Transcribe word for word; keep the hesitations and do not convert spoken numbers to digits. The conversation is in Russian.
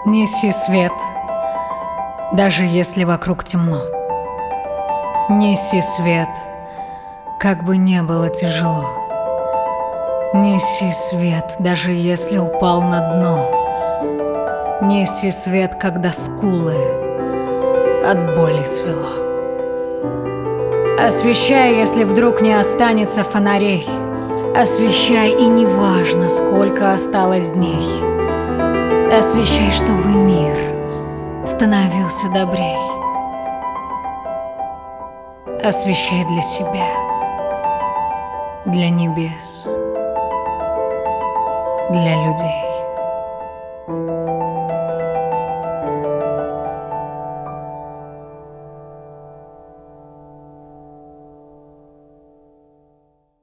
Неси свет, даже если вокруг темно. Неси свет, как бы не было тяжело. Неси свет, даже если упал на дно. Неси свет, когда скулы от боли свело. Освещай, если вдруг не останется фонарей. Освещай, и неважно, сколько осталось дней. Освещай, чтобы мир становился добрей. Освещай для себя, для небес, для людей.